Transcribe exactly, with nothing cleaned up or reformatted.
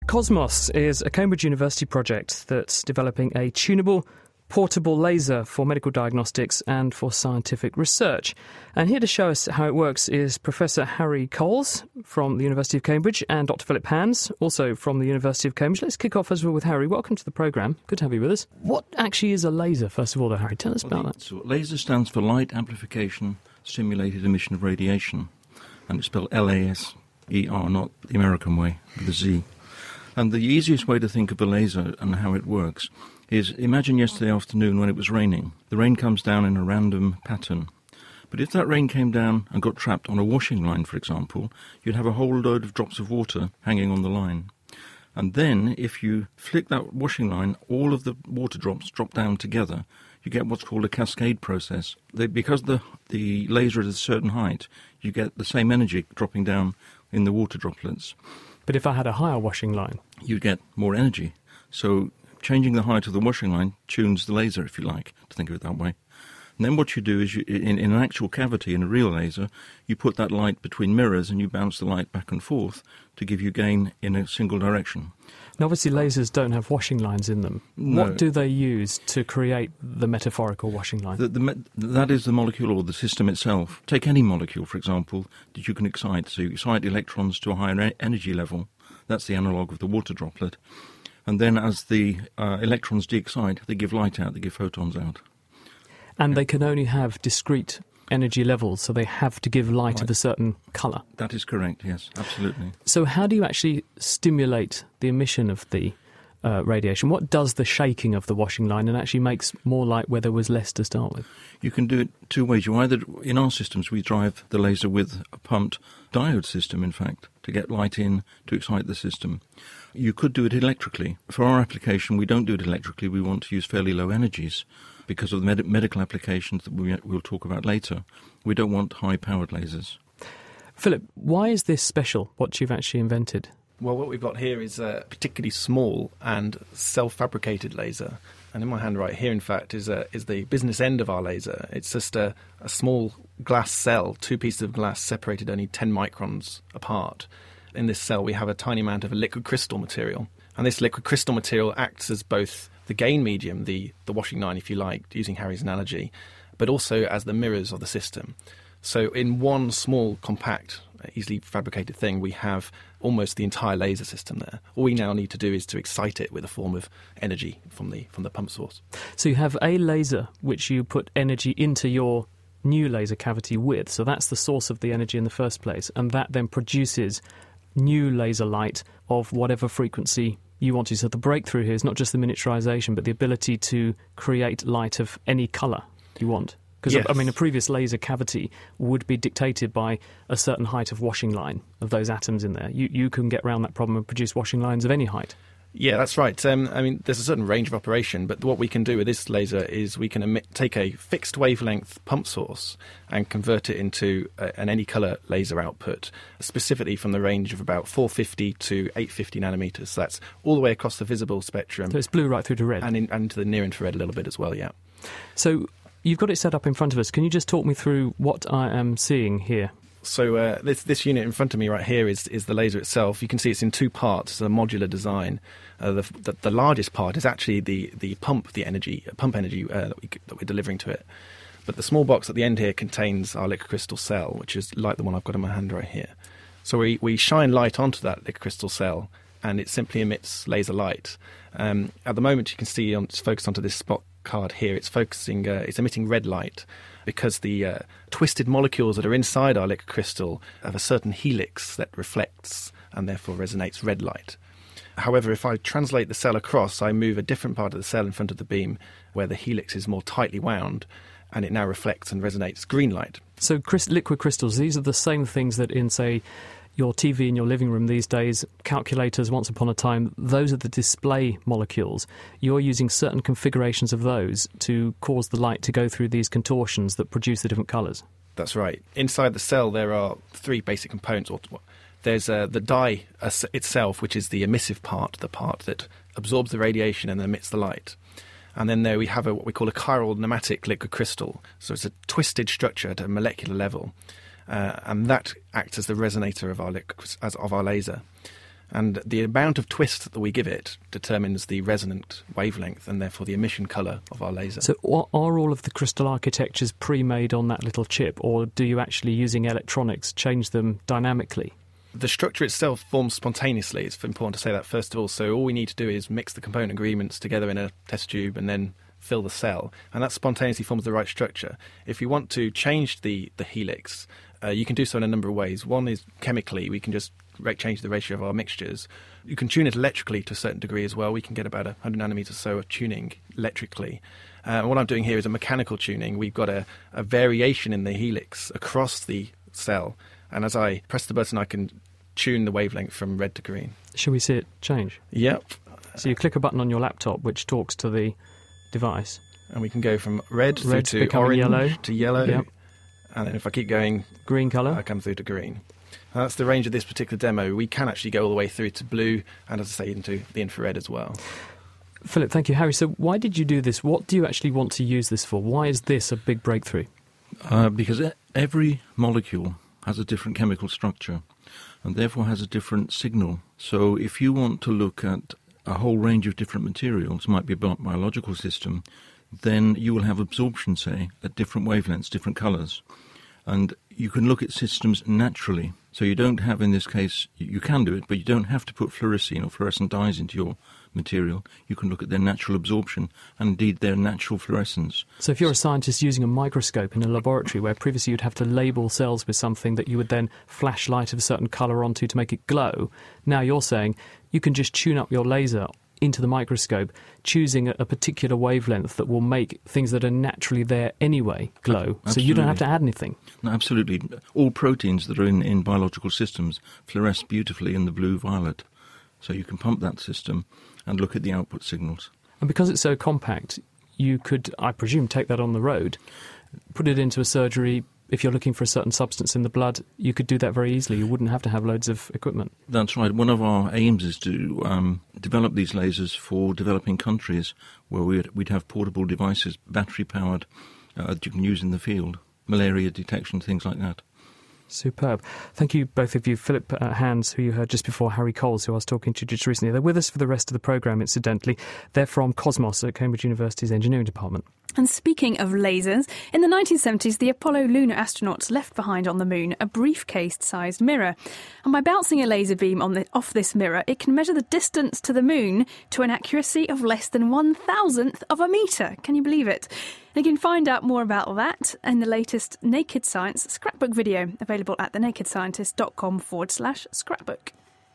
Cosmos is a Cambridge University project that's developing a tunable, portable laser for medical diagnostics and for scientific research. And here to show us how it works is Professor Harry Coles from the University of Cambridge and Doctor Philip Hands, also from the University of Cambridge. Let's kick off as well with Harry. Welcome to the programme. Good to have you with us. What actually is a laser, first of all, though, Harry? Tell us well, about the, that. So laser stands for Light Amplification Stimulated Emission of Radiation, and it's spelled L A S E R, not the American way, with a Z. And the easiest way to think of a laser and how it works is, imagine yesterday afternoon when it was raining. The rain comes down in a random pattern. But if that rain came down and got trapped on a washing line, for example, you'd have a whole load of drops of water hanging on the line. And then, if you flick that washing line, all of the water drops drop down together. You get what's called a cascade process. They, because the, the laser is at a certain height, you get the same energy dropping down in the water droplets. But if I had a higher washing line? You'd get more energy. So changing the height of the washing line tunes the laser, if you like, to think of it that way. And then what you do is, you, in, in an actual cavity, in a real laser, you put that light between mirrors and you bounce the light back and forth to give you gain in a single direction. Now, obviously, lasers don't have washing lines in them. No. What do they use to create the metaphorical washing line? The, the, that is the molecule or the system itself. Take any molecule, for example, that you can excite. So you excite electrons to a higher energy level. That's the analogue of the water droplet. And then as the uh, electrons de-excite, they give light out, they give photons out. And they can only have discrete energy levels, so they have to give light Right. of a certain colour. That is correct, yes, absolutely. So how do you actually stimulate the emission of the uh, radiation? What does the shaking of the washing line and actually makes more light where there was less to start with? You can do it two ways. You either, in our systems, we drive the laser with a pumped diode system, in fact, to get light in to excite the system. You could do it electrically. For our application, we don't do it electrically. We want to use fairly low energies because of the med- medical applications that we, we'll talk about later. We don't want high-powered lasers. Philip, why is this special, what you've actually invented? Well, what we've got here is a particularly small and self-fabricated laser. And in my hand right here, in fact, is a, is the business end of our laser. It's just a, a small glass cell, two pieces of glass separated only ten microns apart. In this cell, we have a tiny amount of a liquid crystal material. And this liquid crystal material acts as both the gain medium, the, the washing line, if you like, using Harry's analogy, but also as the mirrors of the system. So in one small, compact, easily fabricated thing, we have almost the entire laser system there. All we now need to do is to excite it with a form of energy from the from the pump source. So you have a laser which you put energy into your new laser cavity with, so that's the source of the energy in the first place, and that then produces new laser light of whatever frequency you want to. So the breakthrough here is not just the miniaturization, but the ability to create light of any colour you want. Because, yes. I mean, a previous laser cavity would be dictated by a certain height of washing line of those atoms in there. You you can get around that problem and produce washing lines of any height. Yeah, that's right. Um, I mean, there's a certain range of operation, but what we can do with this laser is we can emit, take a fixed wavelength pump source and convert it into a, an any colour laser output, specifically from the range of about four fifty to eight fifty nanometers. So that's all the way across the visible spectrum. So it's blue right through to red. And, in, and to the near infrared a little bit as well, yeah. So you've got it set up in front of us. Can you just talk me through what I am seeing here? So uh, this this unit in front of me right here is is the laser itself. You can see it's in two parts. It's a modular design. Uh, the, the the largest part is actually the the pump, the energy pump energy uh, that we that we're delivering to it. But the small box at the end here contains our liquid crystal cell, which is like the one I've got in my hand right here. So we we shine light onto that liquid crystal cell, and it simply emits laser light. Um, at the moment, you can see on, it's focused onto this spot card here. It's focusing. Uh, it's emitting red light, because the uh, twisted molecules that are inside our liquid crystal have a certain helix that reflects and therefore resonates red light. However, if I translate the cell across, I move a different part of the cell in front of the beam where the helix is more tightly wound, and it now reflects and resonates green light. So crys- liquid crystals, these are the same things that in, say, your T V in your living room these days, calculators once upon a time, those are the display molecules. You're using certain configurations of those to cause the light to go through these contortions that produce the different colours. That's right. Inside the cell there are three basic components. There's uh, the dye itself, which is the emissive part, the part that absorbs the radiation and emits the light. And then there we have a, what we call a chiral nematic liquid crystal. So it's a twisted structure at a molecular level. Uh, and that acts as the resonator of our liquid, as of our laser. And the amount of twist that we give it determines the resonant wavelength and therefore the emission colour of our laser. So are all of the crystal architectures pre-made on that little chip, or do you actually, using electronics, change them dynamically? The structure itself forms spontaneously. It's important to say that first of all. So all we need to do is mix the component agreements together in a test tube and then fill the cell, and that spontaneously forms the right structure. If you want to change the, the helix, uh, you can do so in a number of ways. One is chemically. We can just change the ratio of our mixtures. You can tune it electrically to a certain degree as well. We can get about one hundred nanometers or so of tuning electrically. Uh, what I'm doing here is a mechanical tuning. We've got a, a variation in the helix across the cell, and as I press the button I can tune the wavelength from red to green. Shall we see it change? Yep. So you click a button on your laptop which talks to the device. And we can go from red through Red's to becoming orange yellow. to yellow. Yep. And then if I keep going, Green colour. I come through to green. And that's the range of this particular demo. We can actually go all the way through to blue and, as I say, into the infrared as well. Philip, thank you. Harry, so why did you do this? What do you actually want to use this for? Why is this a big breakthrough? Uh, because e- every molecule has a different chemical structure and therefore has a different signal. So if you want to look at a whole range of different materials, might be a bi- biological system, then you will have absorption, say, at different wavelengths, different colours. And you can look at systems naturally. So you don't have, in this case, you can do it, but you don't have to put fluorescein or fluorescent dyes into your material. You can look at their natural absorption and indeed their natural fluorescence. So if you're a scientist using a microscope in a laboratory where previously you'd have to label cells with something that you would then flash light of a certain colour onto to make it glow, now you're saying you can just tune up your laser into the microscope, choosing a, a particular wavelength that will make things that are naturally there anyway glow. Absolutely. So you don't have to add anything. No, absolutely. All proteins that are in, in biological systems fluoresce beautifully in the blue-violet. So you can pump that system and look at the output signals. And because it's so compact, you could, I presume, take that on the road, put it into a surgery. If you're looking for a certain substance in the blood, you could do that very easily. You wouldn't have to have loads of equipment. That's right. One of our aims is to um, develop these lasers for developing countries where we'd, we'd have portable devices, battery-powered, uh, that you can use in the field, malaria detection, things like that. Superb. Thank you, both of you. Philip uh, Hands, who you heard just before, Harry Coles, who I was talking to just recently. They're with us for the rest of the programme, incidentally. They're from Cosmos at Cambridge University's Engineering Department. And speaking of lasers, in the nineteen seventies, the Apollo lunar astronauts left behind on the moon a briefcase-sized mirror. And by bouncing a laser beam on the, off this mirror, it can measure the distance to the moon to an accuracy of less than one thousandth of a metre. Can you believe it? And you can find out more about that in the latest Naked Science scrapbook video, available at thenakedscientist.com forward slash scrapbook.